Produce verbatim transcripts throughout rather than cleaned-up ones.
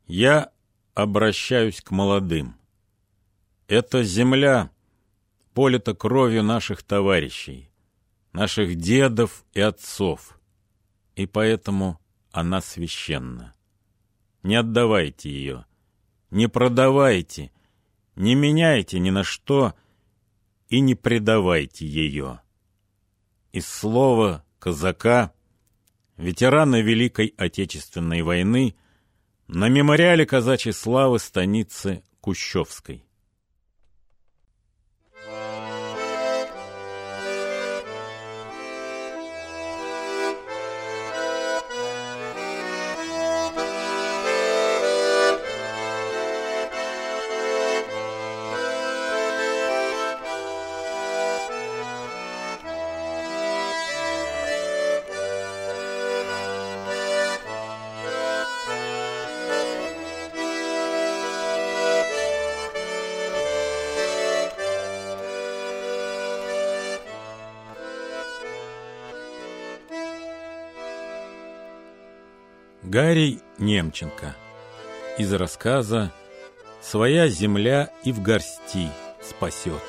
Я обращаюсь к молодым. Эта земля полита кровью наших товарищей, наших дедов и отцов, и поэтому она священна. Не отдавайте ее, не продавайте, не меняйте ни на что и не предавайте ее. Из слова казака, ветерана Великой Отечественной войны, на мемориале казачьей славы станицы Кущевской. Гарий Немченко. Из рассказа «Своя земля и в горсти спасет».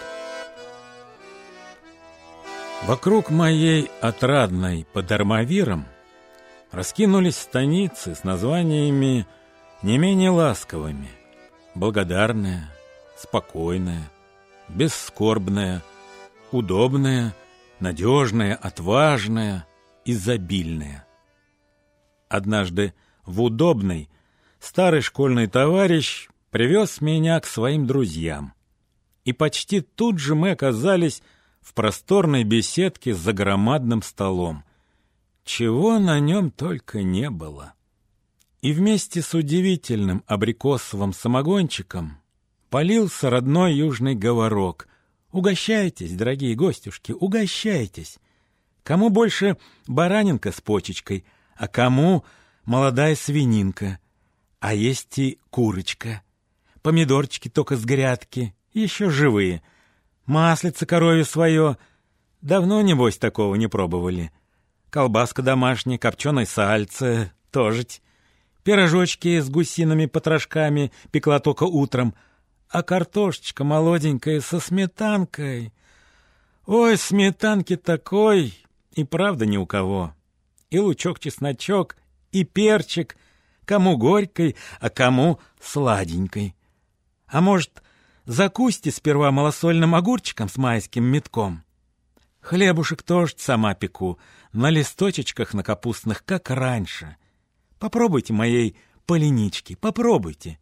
Вокруг моей отрадной под Армавиром раскинулись станицы с названиями не менее ласковыми: благодарная, спокойная, бесскорбная, удобная, надежная, отважная, изобильная. Однажды в Удобной старый школьный товарищ привез меня к своим друзьям, и почти тут же мы оказались в просторной беседке за громадным столом. Чего на нем только не было. И вместе с удивительным абрикосовым самогончиком полился родной южный говорок: «Угощайтесь, дорогие гостюшки, угощайтесь! Кому больше баранинка с почечкой, а кому молодая свининка, а есть и курочка, помидорчики только с грядки, еще живые, маслице коровье свое, давно, небось, такого не пробовали, колбаска домашняя, копченое сальце, тожить, пирожочки с гусиными потрошками пекла только утром, а картошечка молоденькая со сметанкой. Ой, сметанки такой, и правда ни у кого». И лучок-чесночок, и перчик, кому горькой, а кому сладенькой. А может, закусьте сперва малосольным огурчиком с майским метком? Хлебушек тоже сама пеку, на листочечках на капустных, как раньше. Попробуйте моей полинички, попробуйте.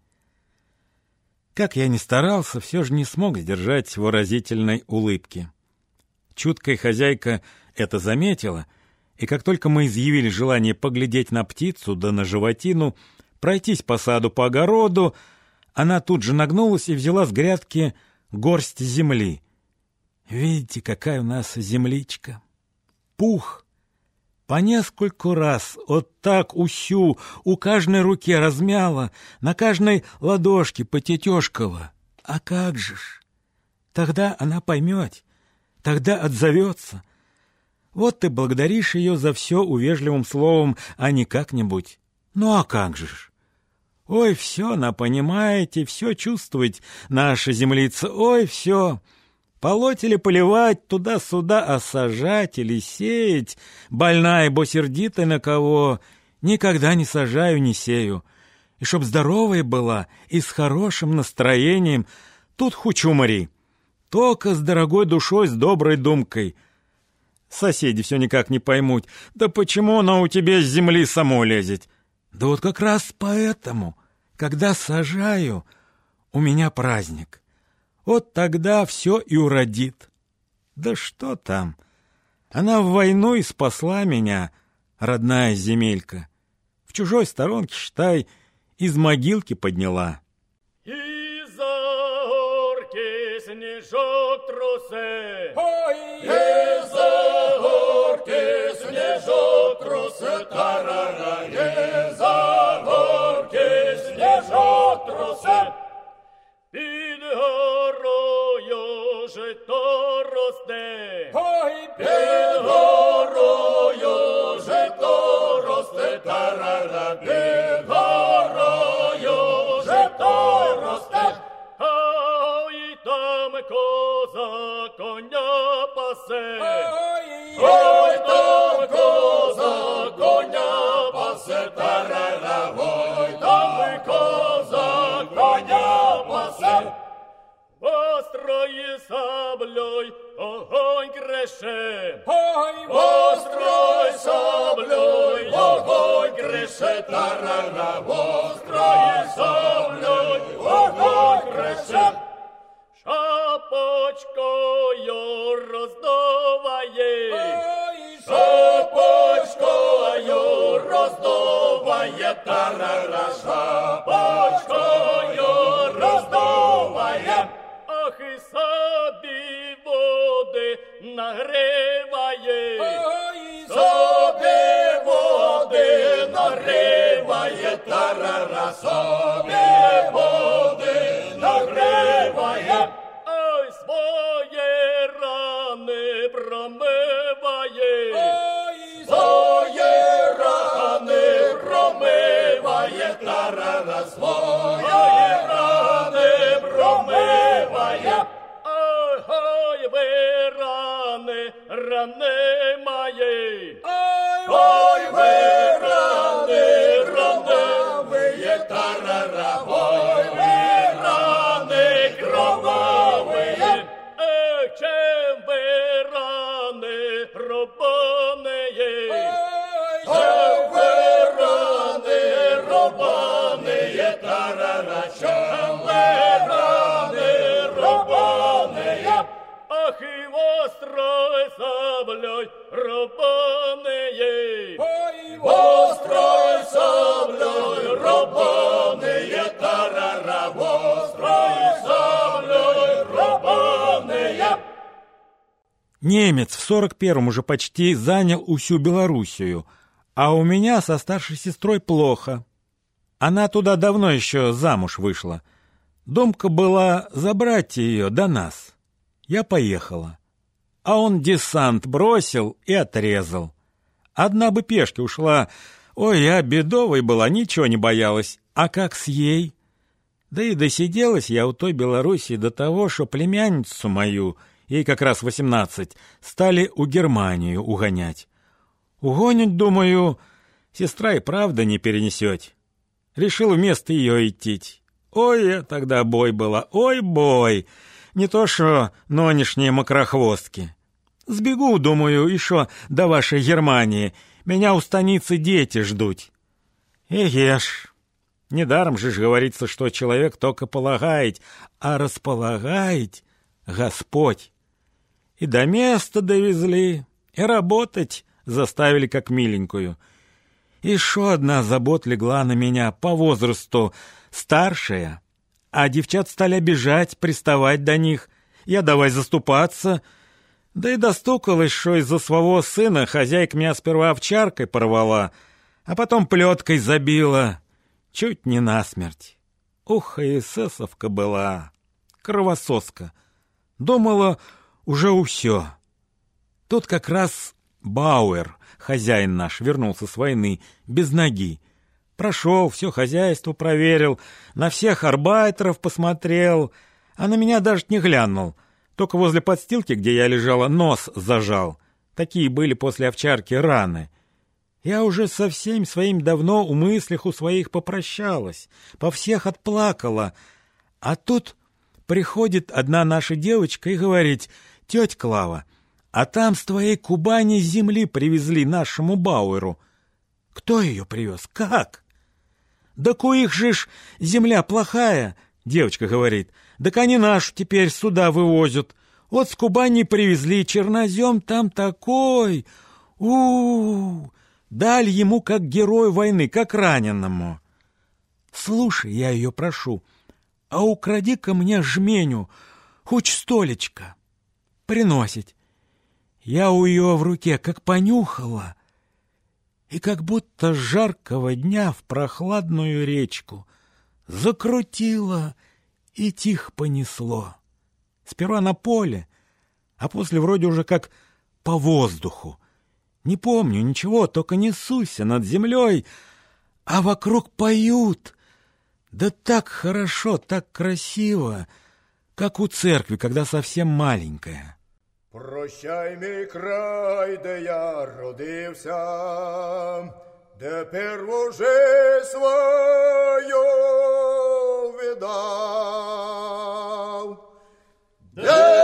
Как я ни старался, все же не смог сдержать выразительной улыбки. Чуткая хозяйка это заметила, и как только мы изъявили желание поглядеть на птицу да на животину, пройтись по саду, по огороду, она тут же нагнулась и взяла с грядки горсть земли. Видите, какая у нас земличка? Пух! По нескольку раз вот так усю у каждой руке размяла, на каждой ладошке потетешкала. А как же ж? Тогда она поймет, тогда отзовется. Вот ты благодаришь ее за все увежливым словом, а не как-нибудь. Ну а как же ж? Ой, все она понимаете, все чувствует наша землица, ой, все. Полоть или поливать, туда-сюда, а сажать или сеять, больная, бо сердитая на кого, никогда не сажаю, не сею. И чтоб здоровая была и с хорошим настроением, тут хоть умори, только с дорогой душой, с доброй думкой. Соседи все никак не поймут, да почему она у тебя с земли само лезет? Да вот как раз поэтому, когда сажаю, у меня праздник. Вот тогда все и уродит. Да что там? Она в войну и спасла меня, родная земелька. В чужой сторонке, считай, из могилки подняла. Из-за горки снежок трусы. Ой, из-за горки снежок трусы. Тарара, из-за горки снежок трусы. Під горою жито росте. Ой, під горою жито росте. Тарара, під горою коза коня пасе. Ой, там коза коня пасе, тарара, ой, там коза коня пасе. Острою саблей огонь креше. Острой саблей огонь креше, тарара, острой саблей огонь креше. Шапочкою роздоває. Шапочкою роздоває, тарара, шапочкою роздоває. Ах, і собі води нагріває. Собі води нагріває, тарара, собі води нагріває. Ой, своє рани промиває. Своє рани промиває, тарара, своє рани промиває. Ой, ой, ви рани, рани має. Ой, ви рани, рановиє, тарара, ой, ви рани кровавиє. Ех, чим ви рани робонеє. Ой, ви рани, робаниє, тарара, чим ви рани, робаниє. Ах, і острой саблей робонеє. Острой саблей робаниє, тарара, острой саблей робаниє. Немец в сорок первом уже почти занял усю Белоруссию, а у меня со старшей сестрой плохо. Она туда давно еще замуж вышла. Думка была забрать ее до нас. Я поехала. А он десант бросил и отрезал. Одна бы пешки ушла. Ой, я бедовой была, ничего не боялась. А как с ей? Да и досиделась я у той Белоруссии до того, что племянницу мою, ей как раз восемнадцать, стали у Германию угонять. Угонять, думаю, сестра и правда не перенесет. Решил вместо ее идти. Ой, я тогда бой была, ой, бой! Не то что нонешние мокрохвостки. Сбегу, думаю, еще до вашей Германии. Меня у станицы дети ждут. Эгеш, недаром же ж говорится, что человек только полагает, а располагает Господь. И до места довезли, и работать заставили как миленькую. Еще одна забота легла на меня по возрасту, старшая, а девчат стали обижать, приставать до них. Я давай заступаться. Да и достукалось, что из-за своего сына хозяйка меня сперва овчаркой порвала, а потом плеткой забила. Чуть не насмерть. Ух, и эсэсовка была, кровососка. Думала, уже усё. Тут как раз Бауэр, хозяин наш, вернулся с войны, без ноги. Прошел, все хозяйство проверил, на всех арбайтеров посмотрел, а на меня даже не глянул. Только возле подстилки, где я лежала, нос зажал. Такие были после овчарки раны. Я уже со всеми своим давно у мыслях у своих попрощалась, по всех отплакала. А тут приходит одна наша девочка и говорит: «Тетя Клава, а там с твоей Кубани земли привезли нашему Бауэру». Кто ее привез? Как? «Так у их же ж земля плохая», — девочка говорит. «Так они нашу теперь сюда вывозят. Вот с Кубани привезли, чернозем там такой. У-у-у! Дали ему как герою войны, как раненому. Слушай, я ее прошу, а укради-ка мне жменю, хоть столечко». Приносит. Я у ее в руке как понюхала, и как будто с жаркого дня в прохладную речку закрутило и тихо понесло. Сперва на поле, а после вроде уже как по воздуху. Не помню ничего, только несусь над землей, а вокруг поют. Да так хорошо, так красиво. как у церкви, когда совсем маленькая. Прощай, мій край, де я родився, де перву жизнь свою віддав. Де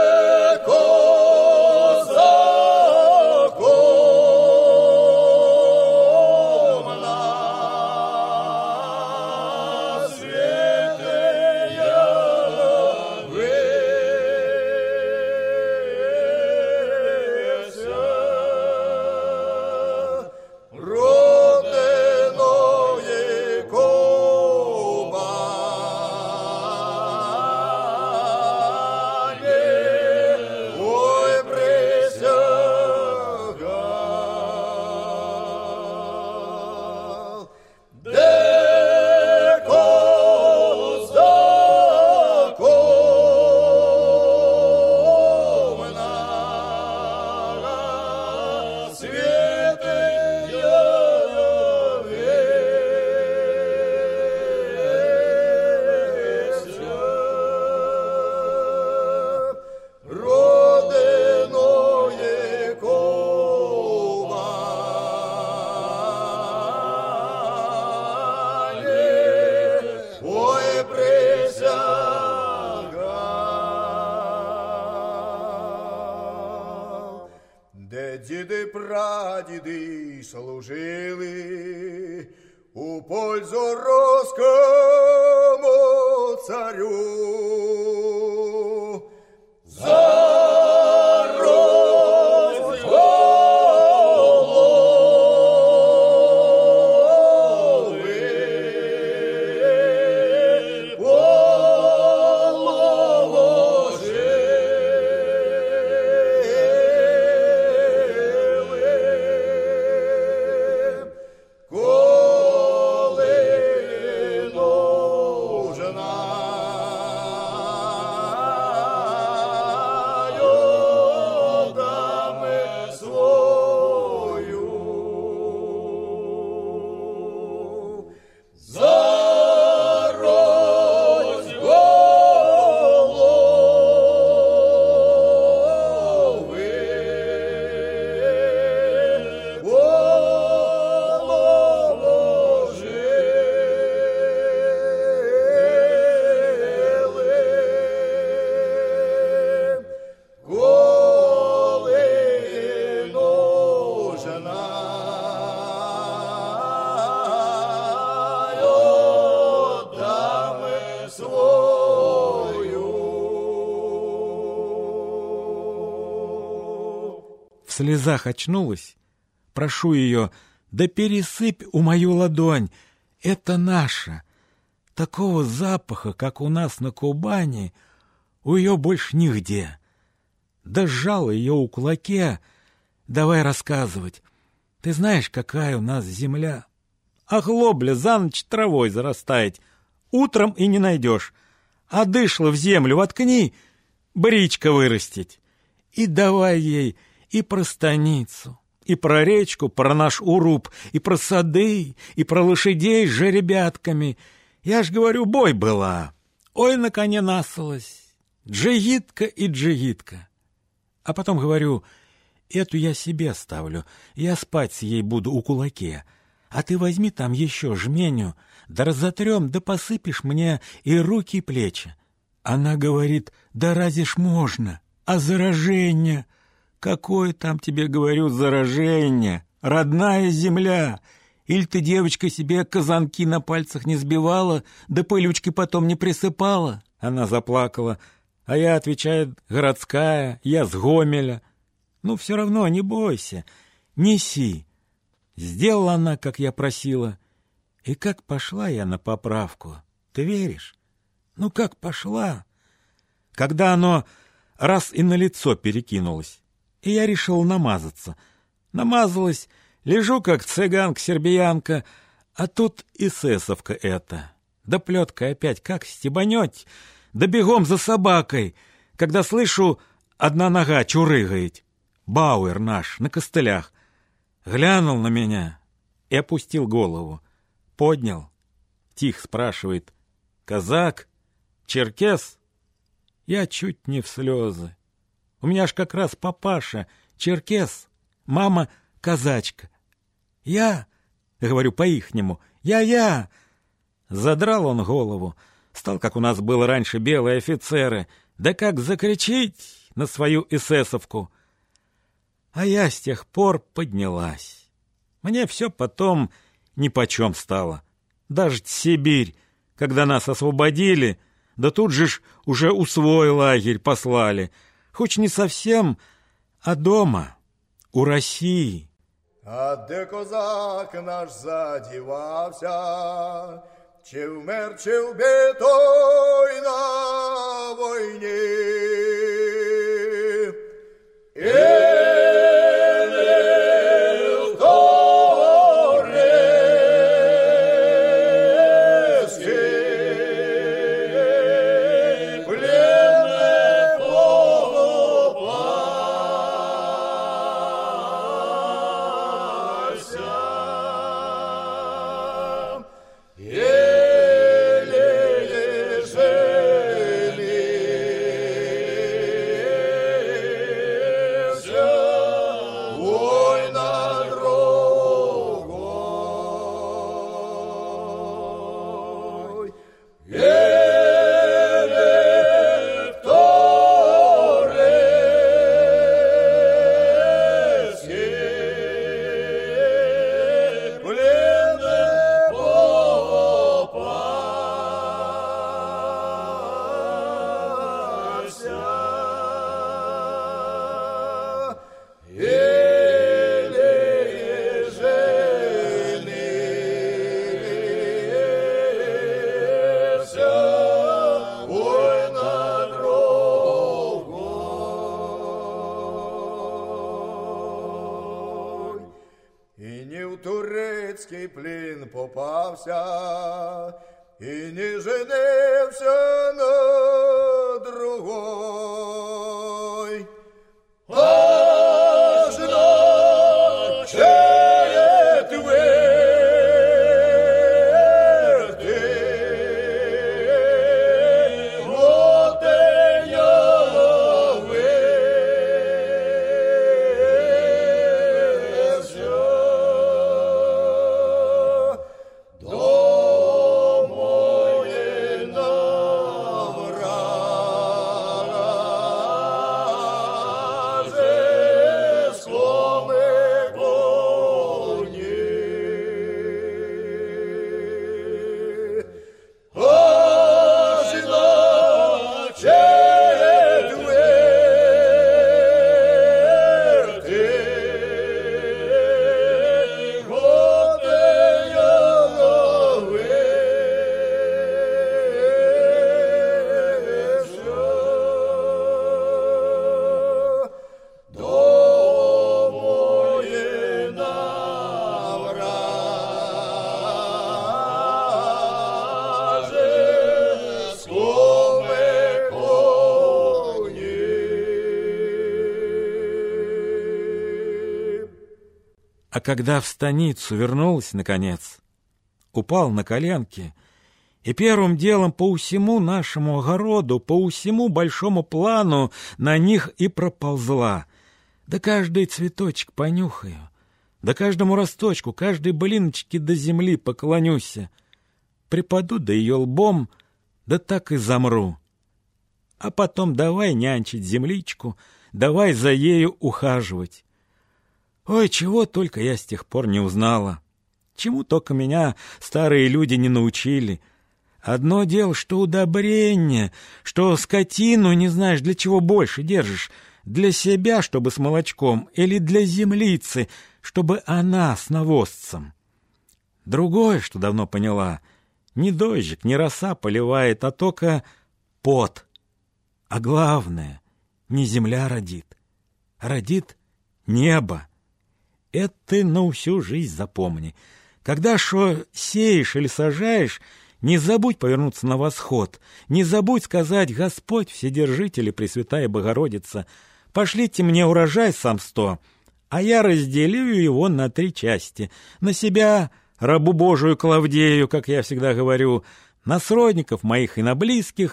діди, прадіди служили у пользу руському царю. За В слезах очнулась, прошу ее, да пересыпь у мою ладонь, это наша. Такого запаха, как у нас на Кубани, у ее больше нигде. Да сжала ее у кулаке, давай рассказывать. Ты знаешь, какая у нас земля? Оглобля за ночь травой зарастает, утром и не найдешь. А дышло в землю воткни, бричка вырастить. И давай ей и про станицу, и про речку, про наш уруб, и про сады, и про лошадей с жеребятками. Я ж говорю, бой была. Ой, на коне насылась. Джигитка и джигитка. А потом говорю, эту я себе ставлю, я спать с ей буду у кулаке. А ты возьми там еще жменю, да разотрем, да посыпешь мне и руки, и плечи. Она говорит, да разве ж можно, а заражение... Какое там, тебе говорю, заражение? Родная земля! Или ты, девочка, себе казанки на пальцах не сбивала, да пылючки потом не присыпала? Она заплакала, а я, отвечаю, городская, я с Гомеля. Ну, все равно, не бойся, неси. Сделала она, как я просила, и как пошла я на поправку. Ты веришь? Ну, как пошла? Когда оно раз и на лицо перекинулось. И я решил намазаться. Намазалась, лежу, как цыганка-сербиянка, а тут эсэсовка эта. Да плетка опять как стебанет, да бегом за собакой, когда слышу, одна нога чурыгает. Бауэр наш, на костылях. Глянул на меня и опустил голову. Поднял. Тихо спрашивает, казак, черкес? Я чуть не в слезы. У меня ж как раз папаша черкес, мама казачка. Я, говорю по-ихнему, я-я. Задрал он голову, стал, как у нас было раньше, белые офицеры, да как закричить на свою эсэсовку. А я с тех пор поднялась. Мне все потом нипочем стало. Даже Сибирь, когда нас освободили, да тут же ж уже у свой лагерь послали. Хоть не совсем, а дома, у России. А де козак наш задівався, чи вмер, чи вбитий на війні. Турецький плін попався і не женився на другой. Аж на четвертий год А когда в станицу вернулась, наконец, упал на коленки и первым делом по усему нашему огороду, по усему большому плану на них и проползла. Да каждый цветочек понюхаю, да каждому росточку, каждой былиночке до земли поклонюся. Припаду до ее лбом, да так и замру. А потом давай нянчить земличку, давай за ею ухаживать. Ой, чего только я с тех пор не узнала. Чему только меня старые люди не научили. Одно дело, что удобрение, что скотину не знаешь, для чего больше держишь. Для себя, чтобы с молочком, или для землицы, чтобы она с навозцем. Другое, что давно поняла, не дождик, не роса поливает, а только пот. А главное, не земля родит, а родит небо. Это ты на всю жизнь запомни. Когда шо сеешь или сажаешь, не забудь повернуться на восход, не забудь сказать: Господь Вседержитель и Пресвятая Богородица, пошлите мне урожай сам сто, а я разделю его на три части. На себя, рабу Божию Клавдею, как я всегда говорю, на сродников моих и на близких,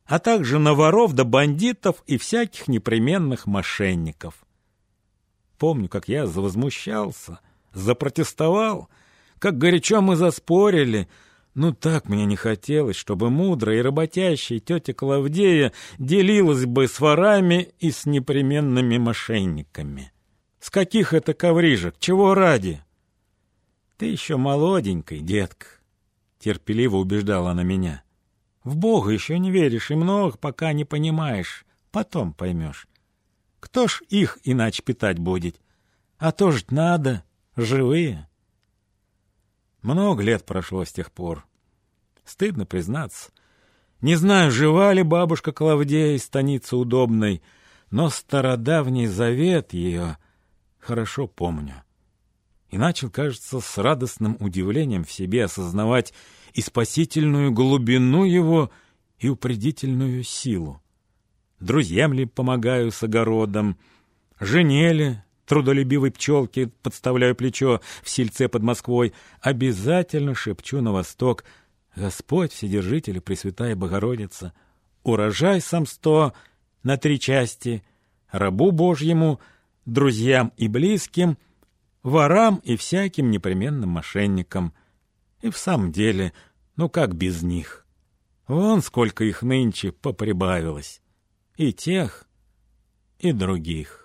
а также на воров да бандитов и всяких непременных мошенников. Помню, как я завозмущался, запротестовал, как горячо мы заспорили. Ну так мне не хотелось, чтобы мудрая и работящая тетя Клавдея делилась бы с ворами и с непременными мошенниками. С каких это коврижек? Чего ради? Ты еще молоденький, детка, терпеливо убеждала она меня. В Бога еще не веришь и много пока не понимаешь, потом поймешь. Кто ж их иначе питать будет? А то ж надо, живые. Много лет прошло с тех пор. Стыдно признаться. Не знаю, жива ли бабушка Клавдея из станицы Удобной, но стародавний завет ее хорошо помню. И начал, кажется, с радостным удивлением в себе осознавать и спасительную глубину его, и упредительную силу. Друзьям ли помогаю с огородом, жене ли, трудолюбивой пчелке подставляю плечо в сельце под Москвой, обязательно шепчу на восток: Господь Вседержитель и Пресвятая Богородица, урожай сам сто на три части, рабу Божьему, друзьям и близким, ворам и всяким непременным мошенникам. И в самом деле, ну как без них? Вон сколько их нынче поприбавилось. И тех, и других.